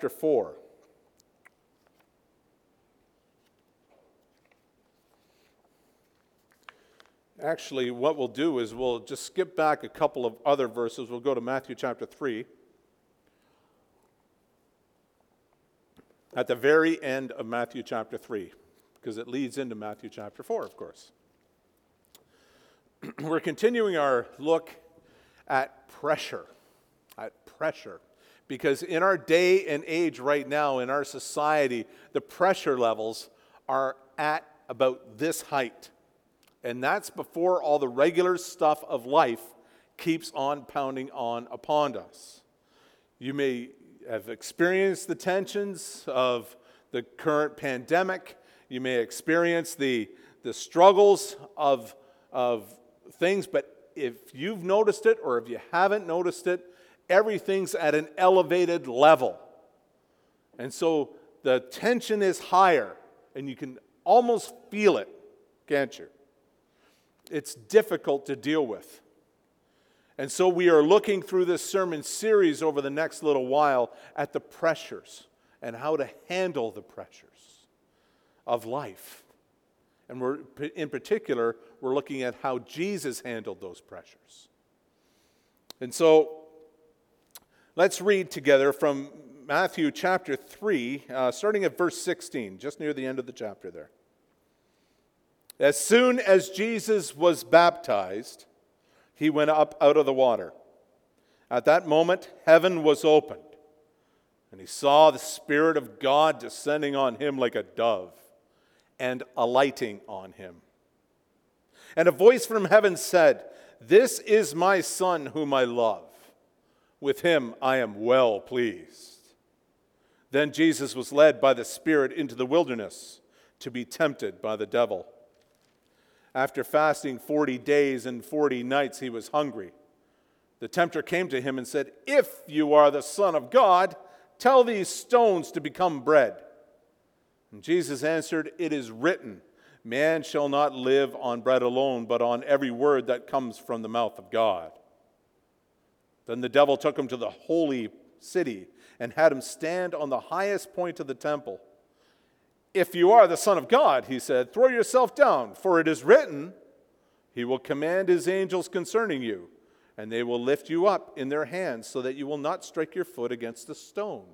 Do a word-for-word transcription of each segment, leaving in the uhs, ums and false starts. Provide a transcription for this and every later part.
chapter four. Actually, what we'll do is we'll just skip back a couple of other verses. We'll go to Matthew chapter three. At the very end of Matthew chapter three, because it leads into Matthew chapter four, of course. We're continuing our look at pressure, at pressure, because in our day and age right now, in our society, the pressure levels are at about this height. And that's before all the regular stuff of life keeps on pounding on upon us. You may have experienced the tensions of the current pandemic. You may experience the, the struggles of, of things, but if you've noticed it or if you haven't noticed it, everything's at an elevated level. And so the tension is higher, and you can almost feel it, can't you? It's difficult to deal with. And so we are looking through this sermon series over the next little while at the pressures and how to handle the pressures of life. And we're, in particular, we're looking at how Jesus handled those pressures. And so let's read together from Matthew chapter three, uh, starting at verse sixteen, just near the end of the chapter there. As soon as Jesus was baptized, he went up out of the water. At that moment, heaven was opened, and he saw the Spirit of God descending on him like a dove and alighting on him. And a voice from heaven said, "This is my Son whom I love. With him I am well pleased." Then Jesus was led by the Spirit into the wilderness to be tempted by the devil. After fasting forty days and forty nights, he was hungry. The tempter came to him and said, "If you are the Son of God, tell these stones to become bread." And Jesus answered, "It is written, man shall not live on bread alone, but on every word that comes from the mouth of God." Then the devil took him to the holy city and had him stand on the highest point of the temple. "If you are the Son of God," he said, "throw yourself down, for it is written, he will command his angels concerning you, and they will lift you up in their hands so that you will not strike your foot against a stone."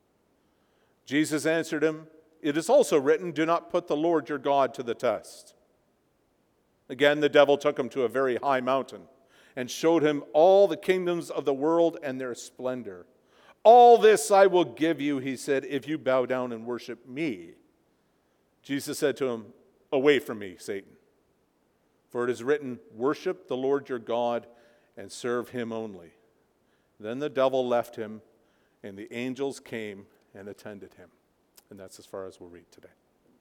Jesus answered him, "It is also written, do not put the Lord your God to the test." Again, the devil took him to a very high mountain and showed him all the kingdoms of the world and their splendor. "All this I will give you," he said, "if you bow down and worship me." Jesus said to him, "Away from me, Satan. For it is written, worship the Lord your God and serve him only." Then the devil left him, and the angels came and attended him. And that's as far as we'll read today.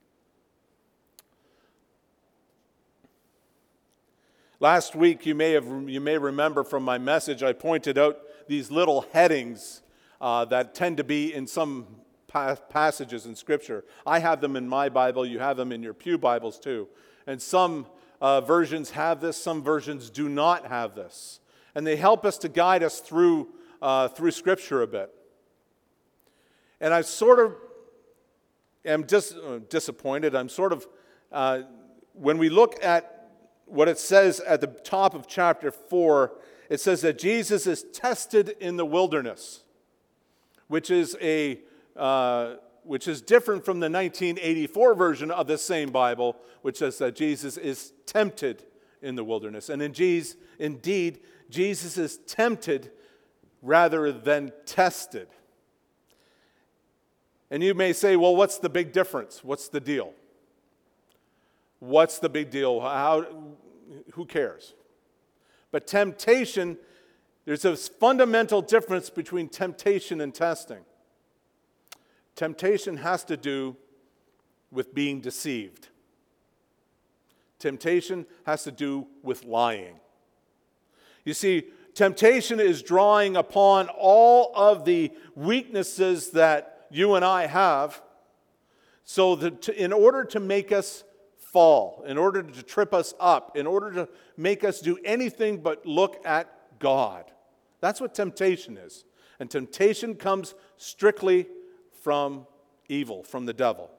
Last week, you may have you may remember from my message, I pointed out these little headings uh, that tend to be in some passages in Scripture. I have them in my Bible. You have them in your pew Bibles too. And some uh, versions have this. Some versions do not have this. And they help us to guide us through uh, through Scripture a bit. And I sort of am dis- uh, disappointed. I'm sort of, uh, when we look at what it says at the top of chapter four, it says that Jesus is tested in the wilderness, which is a Uh, which is different from the nineteen eighty-four version of the same Bible, which says that Jesus is tempted in the wilderness. And in Jesus, indeed, Jesus is tempted rather than tested. And you may say, well, what's the big difference? What's the deal? What's the big deal? How, who cares? But temptation, there's a fundamental difference between temptation and testing. Temptation has to do with being deceived. Temptation has to do with lying. You see, temptation is drawing upon all of the weaknesses that you and I have, so that to, in order to make us fall, in order to trip us up, in order to make us do anything but look at God. That's what temptation is. And temptation comes strictly from evil, from the devil.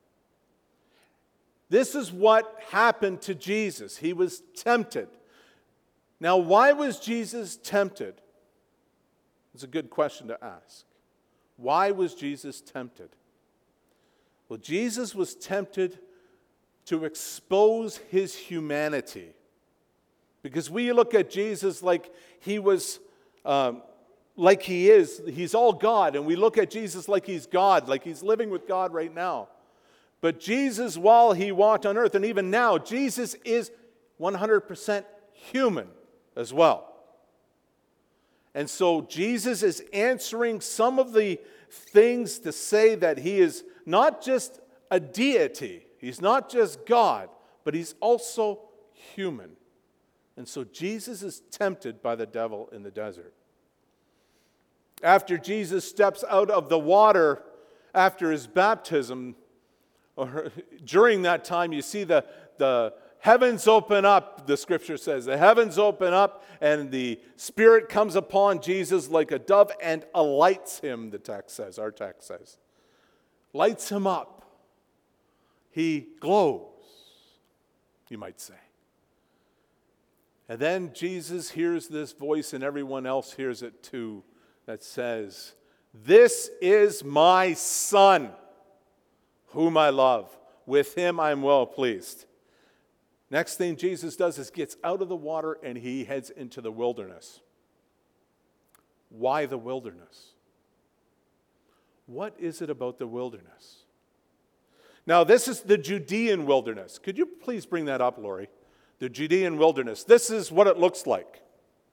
This is what happened to Jesus. He was tempted. Now, why was Jesus tempted? It's a good question to ask. Why was Jesus tempted? Well, Jesus was tempted to expose his humanity. Because we look at Jesus like he was, um, like he is. He's all God, and we look at Jesus like he's God, like he's living with God right now. But Jesus, while he walked on earth, and even now, Jesus is one hundred percent human as well. And so Jesus is answering some of the things to say that he is not just a deity, he's not just God, but he's also human. And so Jesus is tempted by the devil in the desert. After Jesus steps out of the water after his baptism, or during that time, you see the, the heavens open up, the scripture says. The heavens open up, and the Spirit comes upon Jesus like a dove and alights him, the text says, our text says. Lights him up. He glows, you might say. And then Jesus hears this voice, and everyone else hears it too, that says, "This is my Son, whom I love. With him I am well pleased." Next thing Jesus does is gets out of the water and he heads into the wilderness. Why the wilderness? What is it about the wilderness? Now, this is the Judean wilderness. Could you please bring that up, Lori? The Judean wilderness. This is what it looks like.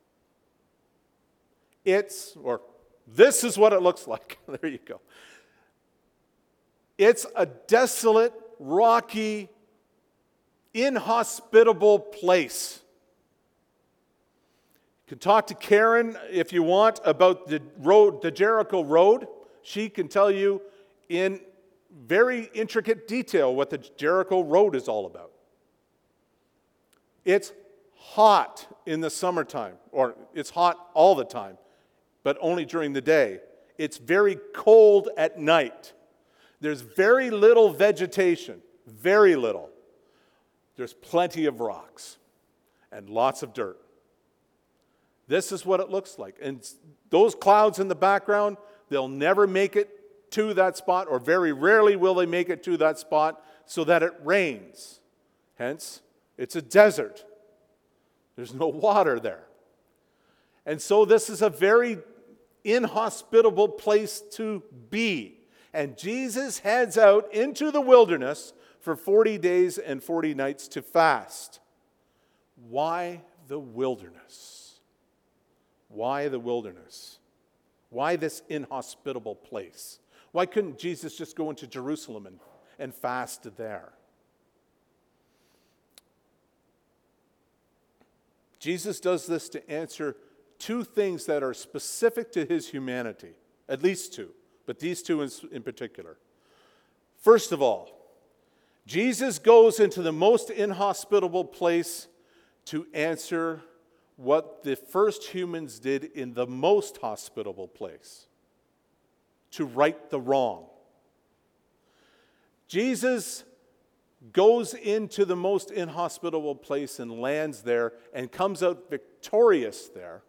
It's, or this is what it looks like. There you go. It's a desolate, rocky, inhospitable place. You can talk to Karen if you want about the road, the Jericho Road. She can tell you in very intricate detail what the Jericho Road is all about. It's hot in the summertime, or it's hot all the time, but only during the day. It's very cold at night. There's very little vegetation, very little. There's plenty of rocks and lots of dirt. This is what it looks like. And those clouds in the background, they'll never make it to that spot, or very rarely will they make it to that spot so that it rains. Hence, it's a desert. There's no water there. And so this is a very inhospitable place to be. And Jesus heads out into the wilderness for forty days and forty nights to fast. Why the wilderness? Why the wilderness? Why this inhospitable place? Why couldn't Jesus just go into Jerusalem and, and fast there? Jesus does this to answer two things that are specific to his humanity, at least two, but these two in, in particular. First of all, Jesus goes into the most inhospitable place to answer what the first humans did in the most hospitable place, to right the wrong. Jesus goes into the most inhospitable place and lands there and comes out victorious there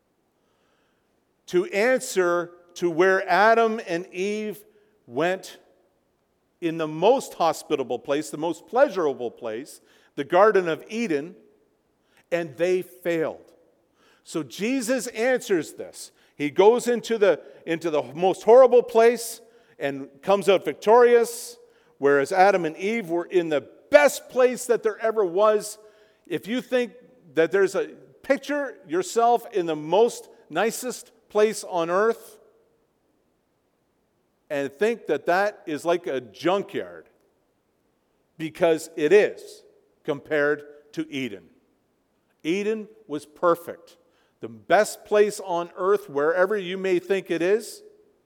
to answer to where Adam and Eve went in the most hospitable place, the most pleasurable place, the Garden of Eden, and they failed. So Jesus answers this. He goes into the, into the most horrible place and comes out victorious, whereas Adam and Eve were in the best place that there ever was. If you think that there's a picture yourself in the most nicest place on earth, and think that that is like a junkyard, because it is compared to Eden. Eden was perfect. The best place on earth, wherever you may think it is,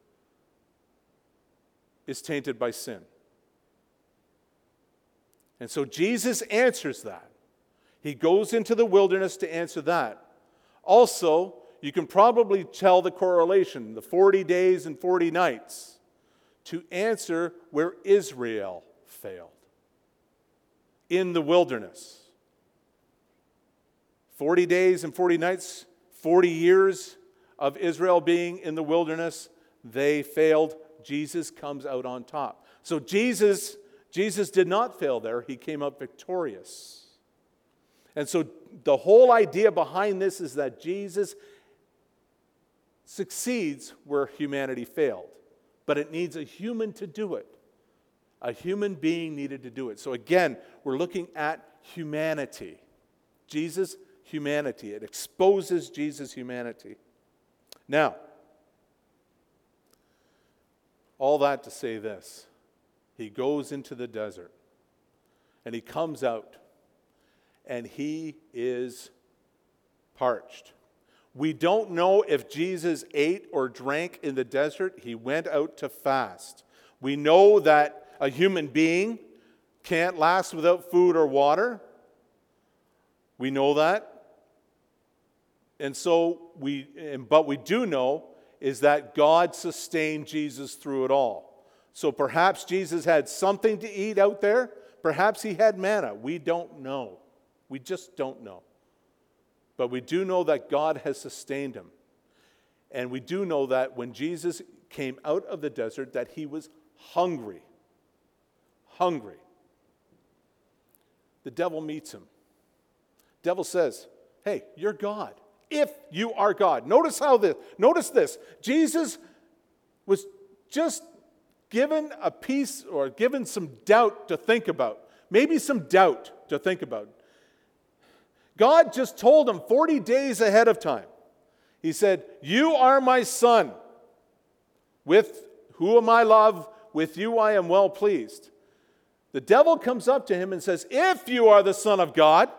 is tainted by sin. And so Jesus answers that. He goes into the wilderness to answer that. Also, you can probably tell the correlation, the forty days and forty nights, to answer where Israel failed. In the wilderness. forty days and forty nights, forty years of Israel being in the wilderness, they failed. Jesus comes out on top. So Jesus, Jesus did not fail there. He came out victorious. And so the whole idea behind this is that Jesus succeeds where humanity failed. But it needs a human to do it. A human being needed to do it. So again, we're looking at humanity. Jesus' humanity. It exposes Jesus' humanity. Now, all that to say this. He goes into the desert. And he comes out. And he is parched. We don't know if Jesus ate or drank in the desert. He went out to fast. We know that a human being can't last without food or water. We know that. And so we, but we do know is that God sustained Jesus through it all. So perhaps Jesus had something to eat out there. Perhaps he had manna. We don't know. We just don't know. But we do know that God has sustained him. And we do know that when Jesus came out of the desert, that he was hungry. Hungry. The devil meets him. The devil says, hey, you're God. If you are God. Notice how this, notice this. Jesus was just given a piece or given some doubt to think about. Maybe some doubt to think about. God just told him forty days ahead of time. He said, you are my son. With whom I love, with you I am well pleased. The devil comes up to him and says, if you are the Son of God,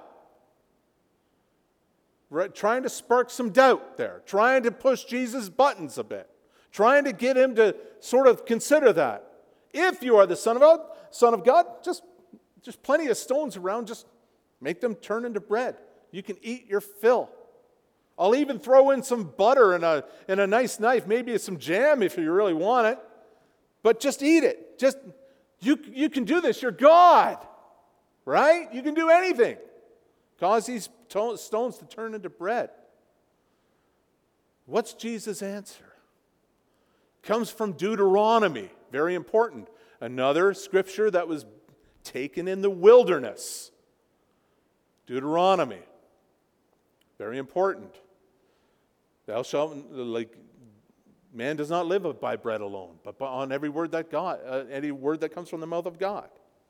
right, trying to spark some doubt there, trying to push Jesus' buttons a bit, trying to get him to sort of consider that. If you are the Son of God, Son of God, just, just plenty of stones around, just make them turn into bread. You can eat your fill. I'll even throw in some butter and a, and a nice knife, maybe some jam if you really want it. But just eat it. Just you, you can do this. You're God, right? You can do anything. Cause these to- stones to turn into bread. What's Jesus' answer? Comes from Deuteronomy. Very important. Another scripture that was taken in the wilderness. Deuteronomy. Very important. Thou shalt, like, man does not live by bread alone, but on every word that God, uh, any word that comes from the mouth of God.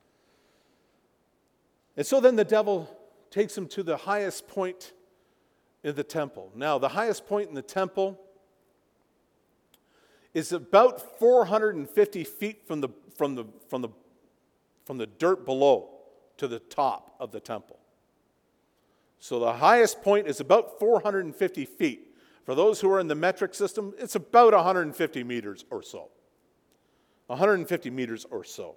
And so then the devil takes him to the highest point in the temple. Now, the highest point in the temple is about four hundred fifty feet from the from the from the from the dirt below to the top of the temple. So the highest point is about four hundred fifty feet. For those who are in the metric system, it's about one hundred fifty meters or so. one hundred fifty meters or so.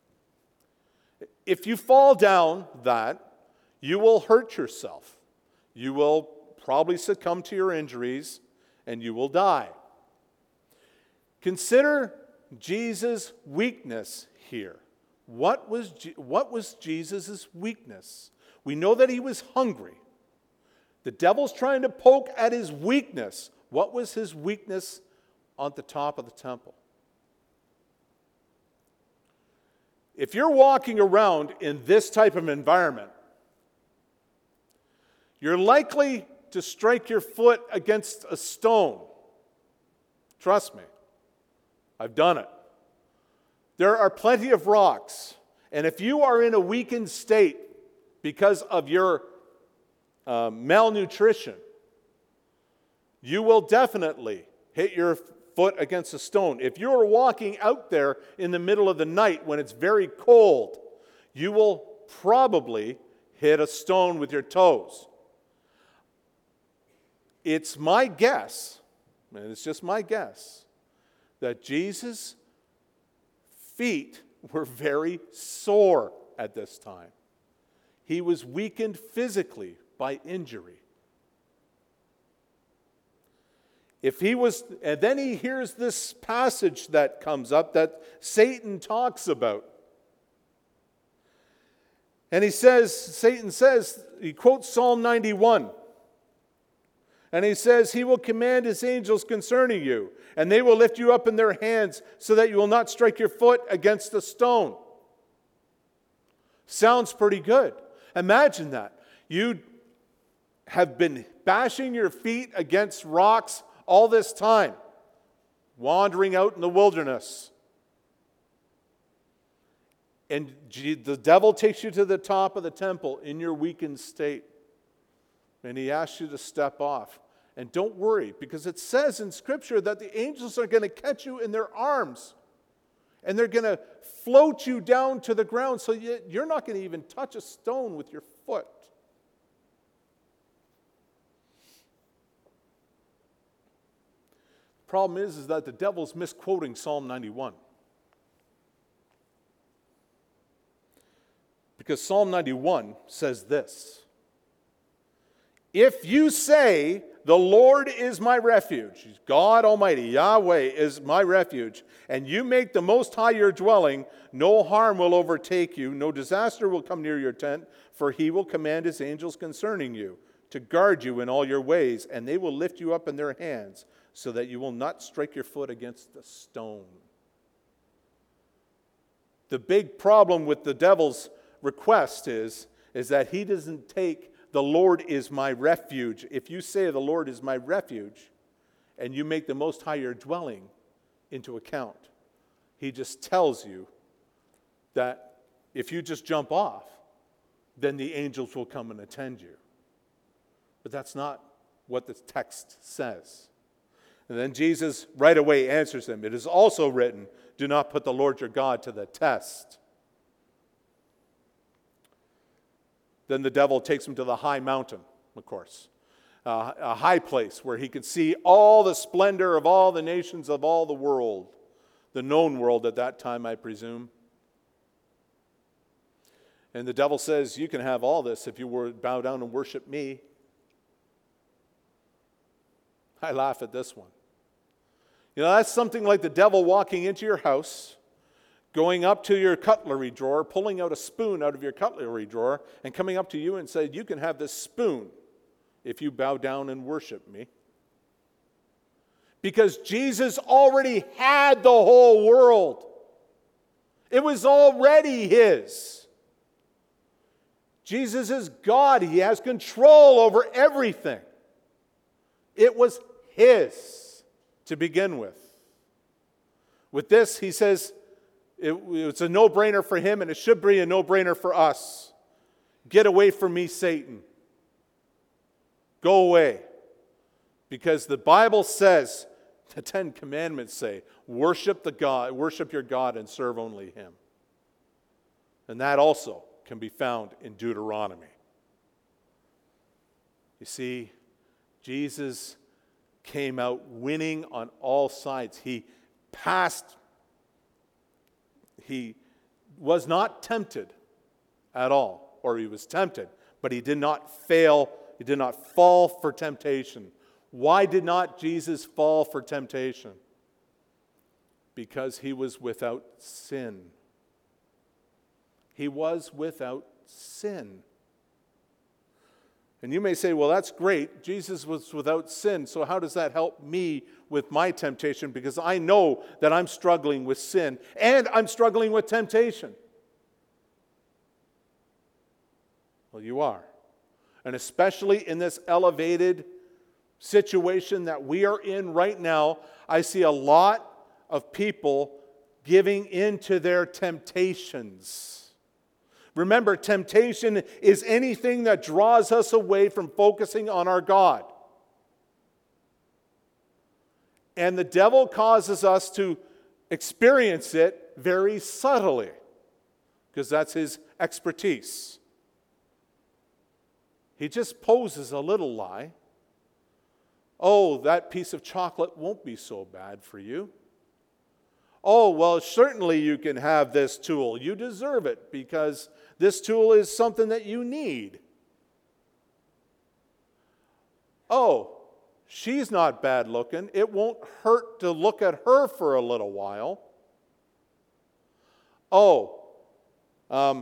If you fall down that, you will hurt yourself. You will probably succumb to your injuries, and you will die. Consider Jesus' weakness here. What was, what was Jesus' weakness? We know that he was hungry. The devil's trying to poke at his weakness. What was his weakness on the top of the temple? If you're walking around in this type of environment, you're likely to strike your foot against a stone. Trust me, I've done it. There are plenty of rocks, and if you are in a weakened state because of your uh, malnutrition, you will definitely hit your foot against a stone. If you're walking out there in the middle of the night when it's very cold, you will probably hit a stone with your toes. It's my guess, and it's just my guess, that Jesus' feet were very sore at this time. He was weakened physically by injury. If he was, and then he hears this passage that comes up that Satan talks about. And he says, Satan says, he quotes Psalm ninety-one. And he says, he will command his angels concerning you, and they will lift you up in their hands so that you will not strike your foot against a stone. Sounds pretty good. Imagine that. You have been bashing your feet against rocks all this time, wandering out in the wilderness. And the devil takes you to the top of the temple in your weakened state. And he asks you to step off. And don't worry, because it says in Scripture that the angels are going to catch you in their arms. And they're going to float you down to the ground so you're not going to even touch a stone with your foot. The problem is, is that the devil's misquoting Psalm ninety-one. Because Psalm ninety-one says this: if you say, the Lord is my refuge, God Almighty, Yahweh is my refuge, and you make the Most High your dwelling, no harm will overtake you, no disaster will come near your tent, for he will command his angels concerning you, to guard you in all your ways, and they will lift you up in their hands, so that you will not strike your foot against a stone. The big problem with the devil's request is, is that he doesn't take the Lord is my refuge. If you say the Lord is my refuge, and you make the Most High your dwelling into account, he just tells you that if you just jump off, then the angels will come and attend you. But that's not what the text says. And then Jesus right away answers him. It is also written, do not put the Lord your God to the test. Then the devil takes him to the high mountain, of course, uh, a high place where he could see all the splendor of all the nations of all the world, the known world at that time, I presume. And the devil says, you can have all this if you were bow down and worship me. I laugh at this one. You know, that's something like the devil walking into your house, going up to your cutlery drawer, pulling out a spoon out of your cutlery drawer, and coming up to you and saying, you can have this spoon if you bow down and worship me. Because Jesus already had the whole world. It was already his. Jesus is God. He has control over everything. It was his to begin with. With this, he says, it, it's a no-brainer for him, and it should be a no-brainer for us. Get away from me, Satan. Go away. Because the Bible says, the Ten Commandments say, worship the God, worship your God and serve only him. And that also can be found in Deuteronomy. You see, Jesus came out winning on all sides. He passed, he was not tempted at all, or he was tempted, but he did not fail, he did not fall for temptation. Why did not Jesus fall for temptation? Because he was without sin. He was without sin. And you may say, well, that's great. Jesus was without sin, so how does that help me with my temptation? Because I know that I'm struggling with sin, and I'm struggling with temptation. Well, you are. And especially in this elevated situation that we are in right now, I see a lot of people giving in to their temptations. Remember, temptation is anything that draws us away from focusing on our God. And the devil causes us to experience it very subtly, because that's his expertise. He just poses a little lie. Oh, that piece of chocolate won't be so bad for you. Oh, well, certainly you can have this tool. You deserve it because this tool is something that you need. Oh, She's not bad looking. It won't hurt to look at her for a little while. Oh, um,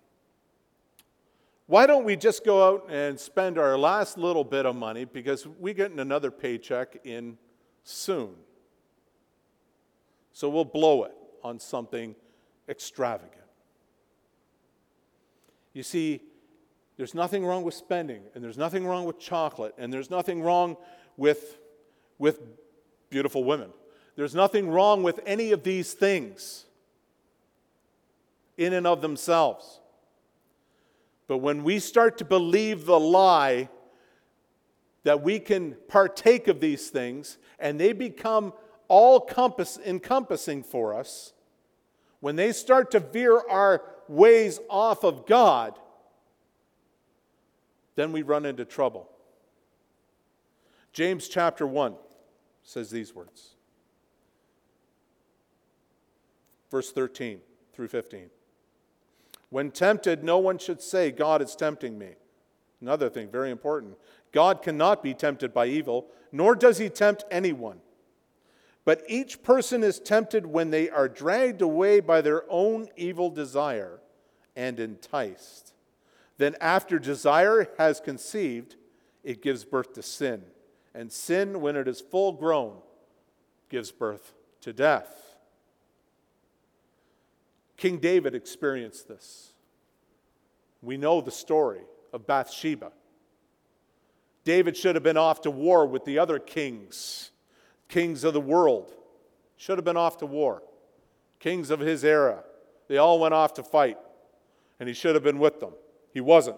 why don't we just go out and spend our last little bit of money because we get another paycheck in soon. So we'll blow it on something extravagant. You see, there's nothing wrong with spending, and there's nothing wrong with chocolate, and there's nothing wrong with, with beautiful women. There's nothing wrong with any of these things in and of themselves. But when we start to believe the lie that we can partake of these things and they become all compass, encompassing for us, when they start to veer our ways off of God, then we run into trouble. James chapter one says these words. Verse thirteen through fifteen. When tempted, no one should say, God is tempting me. Another thing, very important. God cannot be tempted by evil, nor does he tempt anyone. But each person is tempted when they are dragged away by their own evil desire and enticed. Then after desire has conceived, it gives birth to sin. And sin, when it is full grown, gives birth to death. King David experienced this. We know the story of Bathsheba. David should have been off to war with the other kings, kings of the world. Should have been off to war. Kings of his era. They all went off to fight, and he should have been with them. He wasn't.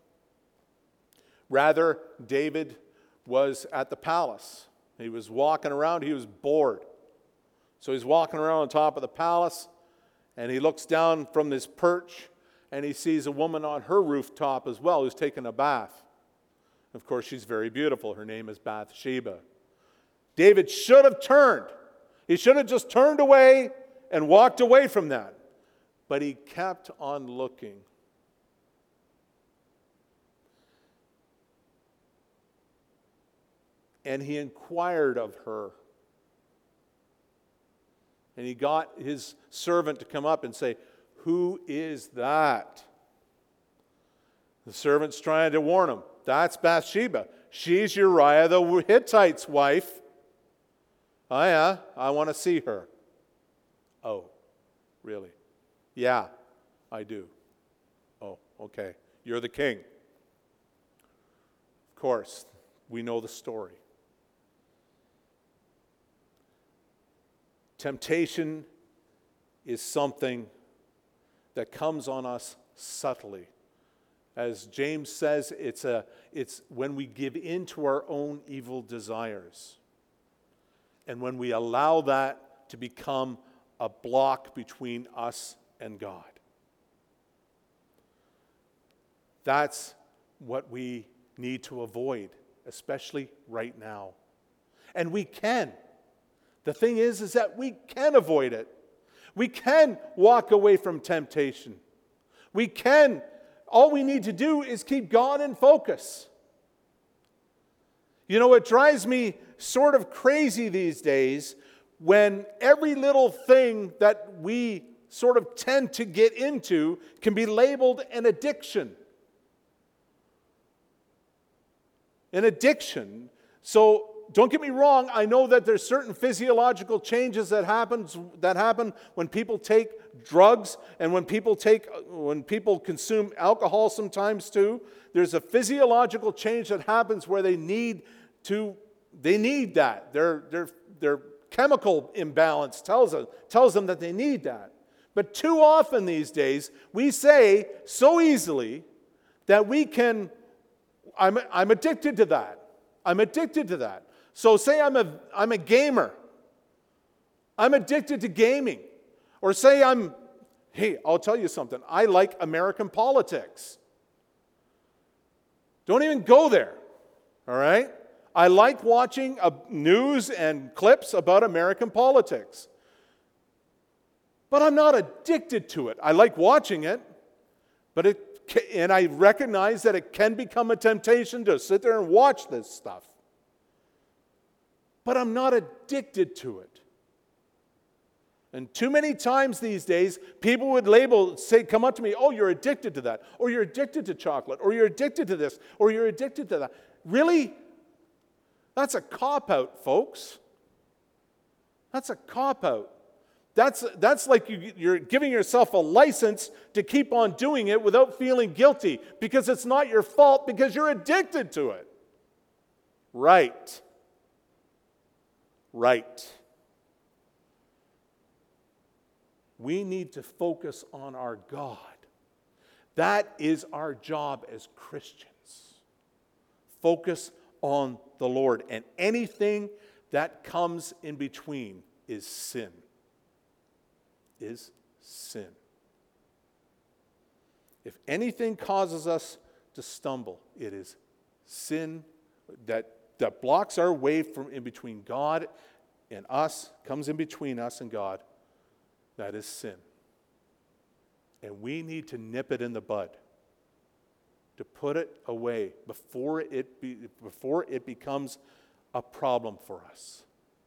Rather, David was at the palace. He was walking around. He was bored. So he's walking around on top of the palace, and he looks down from this perch, and he sees a woman on her rooftop as well who's taking a bath. Of course, she's very beautiful. Her name is Bathsheba. David should have turned. He should have just turned away and walked away from that. But he kept on looking. And he inquired of her. And he got his servant to come up and say, who is that? The servant's trying to warn him. That's Bathsheba. She's Uriah the Hittite's wife. Oh yeah, I want to see her. Oh, really? Yeah, I do. Oh, okay. You're the king. Of course, we know the story. Temptation is something that comes on us subtly. As James says, it's, a, it's when we give in to our own evil desires. And when we allow that to become a block between us and God. That's what we need to avoid, especially right now. And we can. The thing is, is that we can avoid it. We can walk away from temptation. We can. All we need to do is keep God in focus. You know, it drives me sort of crazy these days when every little thing that we sort of tend to get into can be labeled an addiction. An addiction. So don't get me wrong, I know that there's certain physiological changes that happens that happen when people take drugs and when people take when people consume alcohol sometimes too. There's a physiological change that happens where they need to they need that. Their their their chemical imbalance tells us tells them that they need that. But too often these days we say so easily that we can I'm I'm addicted to that. I'm addicted to that. So say I'm a, I'm a gamer. I'm addicted to gaming. Or say I'm, hey, I'll tell you something. I like American politics. Don't even go there, all right? I like watching uh, news and clips about American politics. But I'm not addicted to it. I like watching it, but it, and I recognize that it can become a temptation to sit there and watch this stuff. but I'm not addicted to it. And too many times these days, people would label, say, come up to me, oh, you're addicted to that, or you're addicted to chocolate, or you're addicted to this, or you're addicted to that. Really? That's a cop-out, folks. That's a cop-out. That's, that's like you, you're giving yourself a license to keep on doing it without feeling guilty, because it's not your fault, because you're addicted to it. Right. Right. We need to focus on our God. That is our job as Christians. Focus on the Lord. And anything that comes in between is sin. Is sin. If anything causes us to stumble, it is sin that, that blocks our way from in between God and us, comes in between us and God. That is sin. And we need to nip it in the bud, to put it away before it, be, before it becomes a problem for us.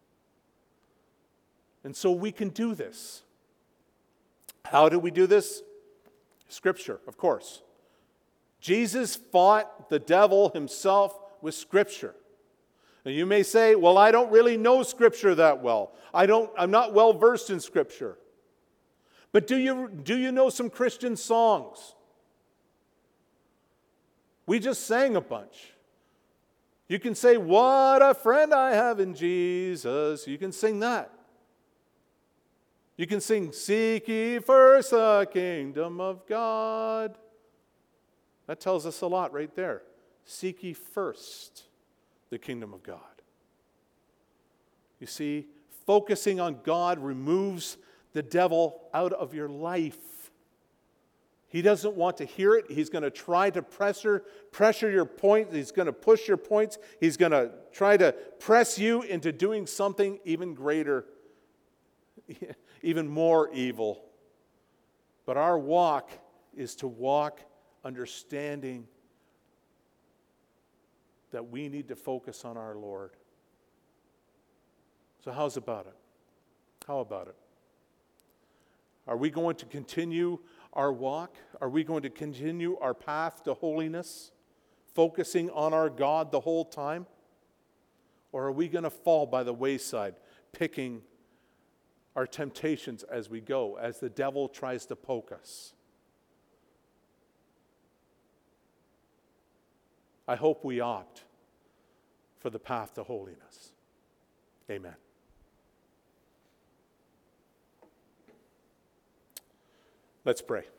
And so we can do this. How do we do this? Scripture, of course. Jesus fought the devil himself with Scripture. And you may say, well, I don't really know Scripture that well. I don't, I'm not well versed in Scripture. But do you, do you know some Christian songs? We just sang a bunch. You can say, what a friend I have in Jesus. You can sing that. You can sing, seek ye first the kingdom of God. That tells us a lot right there. Seek ye first the kingdom of God. You see, focusing on God removes the devil out of your life. He doesn't want to hear it. He's going to try to pressure, pressure your point. He's going to push your points. He's going to try to press you into doing something even greater, even more evil. But our walk is to walk understanding that we need to focus on our Lord. So how's about it? How about it? Are we going to continue our walk? Are we going to continue our path to holiness, focusing on our God the whole time? Or are we going to fall by the wayside, picking our temptations as we go, as the devil tries to poke us? I hope we opt for the path to holiness. Amen. Let's pray.